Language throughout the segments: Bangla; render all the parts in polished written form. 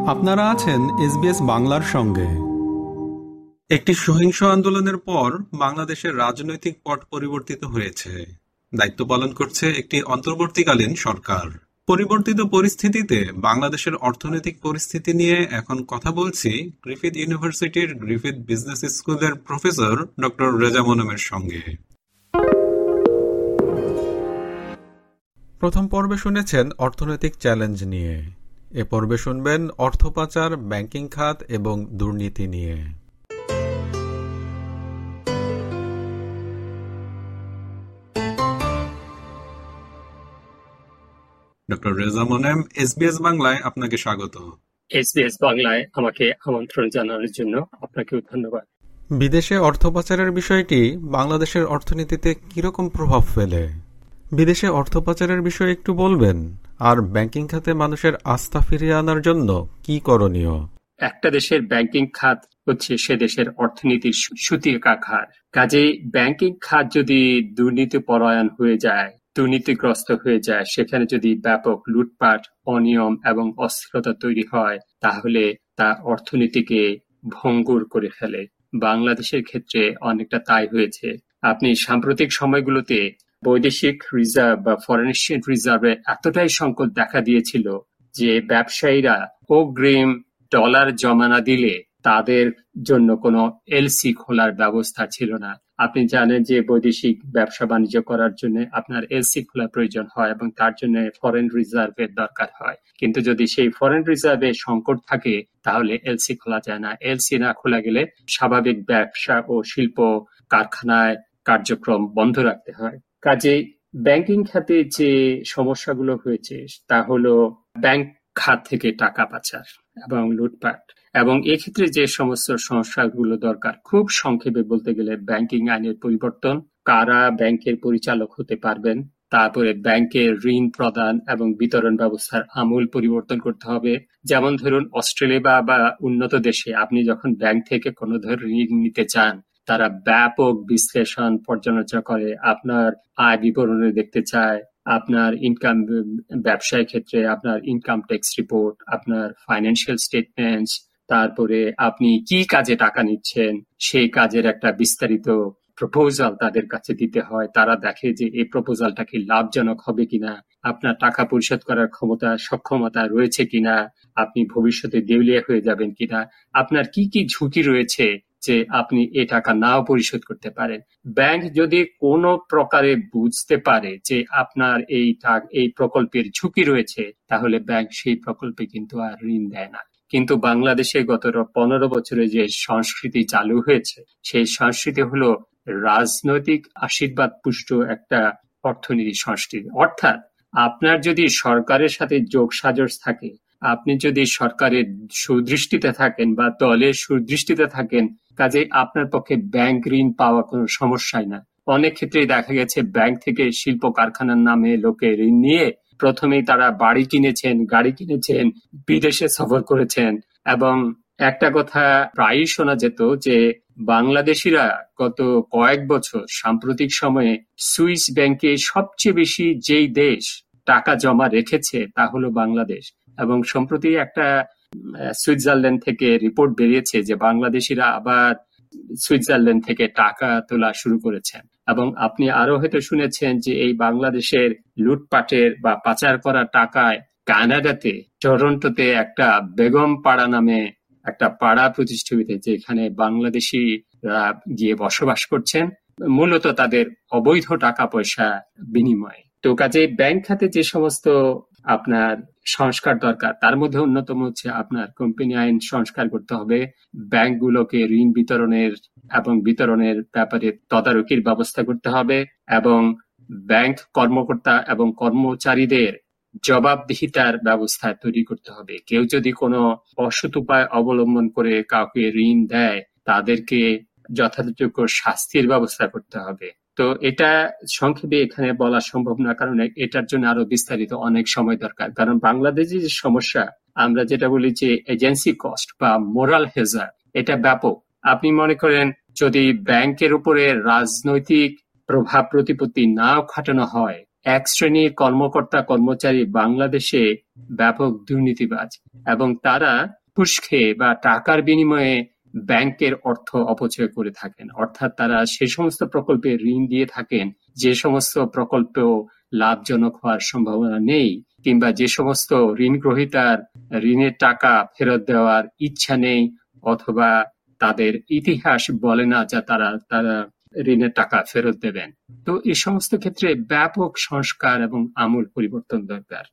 আপনারা আছেন এসবিএস বাংলার সঙ্গে। একটি সহিংস আন্দোলনের পর বাংলাদেশের রাজনৈতিক পট পরিবর্তিত হয়েছে। দায়িত্ব পালন করছে একটি অন্তর্বর্তীকালীন সরকার। পরিবর্তিত পরিস্থিতিতে বাংলাদেশের অর্থনৈতিক পরিস্থিতি নিয়ে এখন কথা বলছি গ্রিফিথ ইউনিভার্সিটির গ্রিফিথ বিজনেস স্কুলের প্রফেসর ডক্টর রেজা মনমের সঙ্গে। প্রথম পর্বে শুনেছেন অর্থনৈতিক চ্যালেঞ্জ নিয়ে। এ পর্বে শুনবেন অর্থ পাচার, ব্যাংকিং খাত এবং দুর্নীতি নিয়ে। ডক্টর রেজা মনেম, এসবিএস বাংলায় আপনাকে স্বাগত। এসবিএস বাংলায় আমাকে আমন্ত্রণ জানানোর জন্য আপনাকেও ধন্যবাদ। বিদেশে অর্থ পাচারের বিষয়টি বাংলাদেশের অর্থনীতিতে কিরকম প্রভাব ফেলে? বিদেশে অর্থ পাচারের বিষয়ে একটু বলবেন, আর ব্যাংকিং খাতে মানুষের আস্থা ফিরিয়ে আনার জন্য কি করণীয়? একটা দেশের ব্যাংকিং খাত হচ্ছে সে দেশের অর্থনীতির সুতিকা খাত। কাজেই ব্যাংকিং খাত যদি দুর্নীতি পরায়ণ হয়ে যায়, দুর্নীতিগ্রস্ত হয়ে যায়, সেখানে যদি ব্যাপক লুটপাট, অনিয়ম এবং অস্থিরতা তৈরি হয়, তাহলে তা অর্থনীতিকে ভঙ্গুর করে ফেলে। বাংলাদেশের ক্ষেত্রে অনেকটা তাই হয়েছে। আপনি সাম্প্রতিক সময়গুলোতে বৈদেশিক রিজার্ভ বা ফরেন এক্সচেঞ্জ রিজার্ভে এতটাই সংকট দেখা দিয়েছিল যে ব্যবসায়ীরা অগ্রিম ডলার জমা না দিলে তাদের জন্য কোনো এলসি খোলার ব্যবস্থা ছিল না। আপনি জানেন যে বৈদেশিক ব্যবসা বাণিজ্য করার জন্য আপনার এলসি খোলা প্রয়োজন হয় এবং তার জন্য ফরেন রিজার্ভের দরকার হয়। কিন্তু যদি সেই ফরেন রিজার্ভে সংকট থাকে তাহলে এলসি খোলা যায় না। এলসি না খোলা গেলে স্বাভাবিক ব্যবসা ও শিল্প কারখানায় কার্যক্রম বন্ধ রাখতে হয়। কাজেই ব্যাংকিং খাতে যে সমস্যাগুলো হয়েছে তা হলো ব্যাংক খাত থেকে টাকা পাচার এবং লুটপাট, এবং এক্ষেত্রে যে সমস্ত সংস্কারগুলো দরকার, খুব সংক্ষেপে বলতে গেলে ব্যাংকিং আইনের পরিবর্তন, কারা ব্যাংকের পরিচালক হতে পারবেন, তারপরে ব্যাংকের ঋণ প্রদান এবং বিতরণ ব্যবস্থার আমূল পরিবর্তন করতে হবে। যেমন ধরুন অস্ট্রেলিয়া বা উন্নত দেশে আপনি যখন ব্যাংক থেকে কোনো ধরনের ঋণ নিতে চান, তারা ব্যাপক বিশ্লেষণ পর্যালোচনা করে, আপনার আয় বিবরণী দেখতে চায়, আপনার ইনকাম, ব্যবসায় ক্ষেত্রে আপনার ইনকাম ট্যাক্স রিপোর্ট, আপনার ফাইন্যান্সিয়াল স্টেটমেন্টস, তারপরে আপনি কি কাজে টাকা নিচ্ছেন সেই কাজের একটা বিস্তারিত প্রপোজাল তাদের কাছে দিতে হয়। তারা দেখে যে এই প্রপোজালটা কি লাভজনক হবে কিনা, আপনার টাকা পরিশোধ করার সক্ষমতা রয়েছে কিনা, আপনি ভবিষ্যতে দেউলিয়া হয়ে যাবেন কিনা, আপনার কি কি ঝুঁকি রয়েছে যে আপনি এ টাকা নাও পরিশোধ করতে পারেন। ব্যাংক যদি কোনো প্রকারে বুঝতে পারে যে আপনার এই প্রকল্পের ঝুঁকি রয়েছে, তাহলে ব্যাংক সেই প্রকল্পে কিন্তু আর ঋণ দেয় না। কিন্তু বাংলাদেশে গত 15 বছরে যে সংস্কৃতি চালু হয়েছে, সেই সংস্কৃতি হলো রাজনৈতিক আশীর্বাদ পুষ্ট একটা অর্থনীতি সংস্কৃতি। অর্থাৎ আপনার যদি সরকারের সাথে যোগ সাজস থাকে, আপনি যদি সরকারের সুদৃষ্টিতে থাকেন বা দলের সুদৃষ্টিতে থাকেন, কাজেই আপনার পক্ষে ব্যাংক ঋণ পাওয়া কোনো সমস্যাই না। অনেক ক্ষেত্রেই দেখা গেছে ব্যাংক থেকে শিল্প কারখানার নামে লোকে ঋণ নিয়ে প্রথমেই তারা বাড়ি কিনেছেন, গাড়ি কিনেছেন, বিদেশে সফর করেছেন। এবং একটা কথা প্রায়ই শোনা যেত যে বাংলাদেশিরা গত কয়েক বছর সাম্প্রতিক সময়ে সুইস ব্যাংকে সবচেয়ে বেশি যেই দেশ টাকা জমা রেখেছে তা হলো বাংলাদেশ। এবং সম্প্রতি একটা সুইজারল্যান্ড থেকে রিপোর্ট বেরিয়েছে যে বাংলাদেশিরা আবার সুইজারল্যান্ড থেকে টাকা তোলা শুরু করেছেন। এবং আপনি আরো হয়তো শুনেছেন যে এই বাংলাদেশের লুটপাটের বা পাচার করা টাকায় কানাডাতে টরন্টোতে একটা বেগম পাড়া নামে একটা পাড়া প্রতিষ্ঠিত হয়েছে, যেখানে বাংলাদেশিরা গিয়ে বসবাস করছেন মূলত তাদের অবৈধ টাকা পয়সা বিনিময়ে। তো কাজে ব্যাংক খাতে যে সমস্ত আপনার সংস্কার দরকার, তার মধ্যে অন্যতম হচ্ছে আপনার কোম্পানি আইন সংস্কার করতে হবে, ব্যাংকগুলোকে ঋণ বিতরণের ব্যাপারে তদারকির ব্যবস্থা করতে হবে, এবং ব্যাংক কর্মকর্তা এবং কর্মচারীদের জবাবদিহিতার ব্যবস্থা তৈরি করতে হবে। কেউ যদি কোনো অসৎ উপায় অবলম্বন করে কাউকে ঋণ দেয়, তাদেরকে যথাযোগ্য শাস্তির ব্যবস্থা করতে হবে। তো এটা সংক্ষেপে এখানে বলা সম্ভব না, কারণ এটার জন্য আরো বিস্তারিত অনেক সময় দরকার। কারণ বাংলাদেশের যে সমস্যা, আমরা যেটা বলি যে এজেন্সি কস্ট বা মোরাল হেজার্ড, এটা ব্যাপক। আপনি মনে করেন যদি ব্যাংকের উপরে রাজনৈতিক প্রভাব প্রতিপত্তি নাও খাটানো হয়, এক শ্রেণীর কর্মকর্তা কর্মচারী বাংলাদেশে ব্যাপক দুর্নীতিবাজ এবং তারা ঘুষ খেয়ে বা টাকার বিনিময়ে ব্যাংকের অর্থ অপচয় করে থাকেন। অর্থাৎ তারা সে সমস্ত প্রকল্পে ঋণ দিয়ে থাকেন যে সমস্ত প্রকল্প লাভজনক হওয়ার সম্ভাবনা নেই, কিংবা যে সমস্ত ঋণ গ্রহীতার ঋণের টাকা ফেরত দেওয়ার ইচ্ছা নেই, অথবা তাদের ইতিহাস বলে না যে তারা ঋণের টাকা ফেরত দেবেন। তো এই সমস্ত ক্ষেত্রে ব্যাপক সংস্কার এবং আমূল পরিবর্তন দরকার।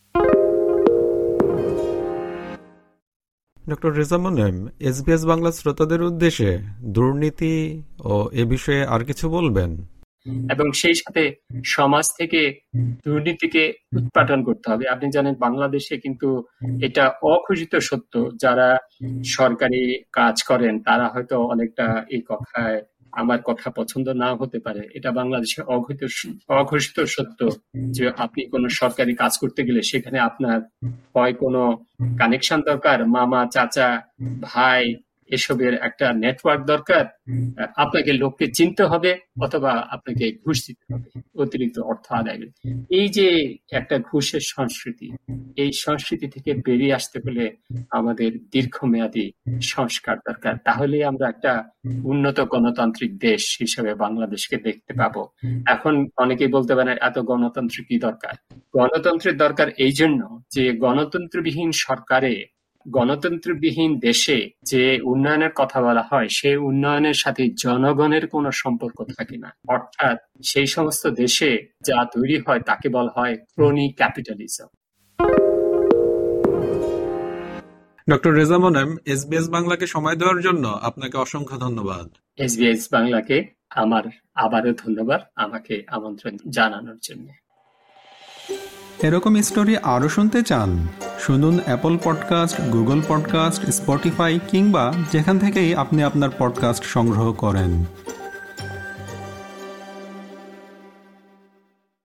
ডক্টর রেজা মোনেম, SBS বাংলা শ্রোতাদের উদ্দেশ্যে দুর্নীতি ও এ বিষয়ে আর কিছু বলবেন? এবং সেই সাথে সমাজ থেকে দুর্নীতিকে উৎপাটন করতে হবে। আপনি জানেন বাংলাদেশে কিন্তু এটা অঘোষিত সত্য, যারা সরকারি কাজ করেন তারা হয়তো অনেকটা এই কথায় আমার কথা পছন্দ না হতে পারে, এটা বাংলাদেশে অঘোষিত সত্য যে আপনি কোনো সরকারি কাজ করতে গেলে সেখানে আপনার হয় কোনো কানেকশন দরকার, মামা, চাচা, ভাই, এসবের একটা নেটওয়ার্ক দরকার, আপনাকে লোককে চিনতে হবে, অথবা আপনাকে ঘুষ দিতে হবে অতিরিক্ত অর্থ আদায়। এই যে একটা ঘুষের সংস্কৃতি, এই সংস্কৃতি থেকে বেরিয়ে আসতে হলে আমাদের দীর্ঘমেয়াদী সংস্কার দরকার। তাহলে আমরা একটা উন্নত গণতান্ত্রিক দেশ হিসেবে বাংলাদেশকে দেখতে পাবো। এখন অনেকেই বলতে পারেন এত গণতন্ত্র কি দরকার? গণতন্ত্রের দরকার এই জন্য যে গণতন্ত্রবিহীন সরকারে, গণতন্ত্রবিহীন দেশে যে উন্নয়নের কথা বলা হয় সেই উন্নয়নের সাথে জনগণের কোনো সম্পর্ক থাকে না। অর্থাৎ সেই সমস্ত দেশে যা তৈরি হয় তাকে বলা হয় crony capitalism. Doctor Reza Monem, SBS বাংলাকে সময় দেওয়ার জন্য আপনাকে অসংখ্য ধন্যবাদ। SBS বাংলাকে আমার আবারও ধন্যবাদ আমাকে আমন্ত্রণ জানানোর জন্য। এরকম স্টোরি আরও শুনতে চান? শুনুন Apple podcast, Google podcast, Spotify কিংবা যেখান থেকেই আপনি আপনার পডকাস্ট সংগ্রহ করেন।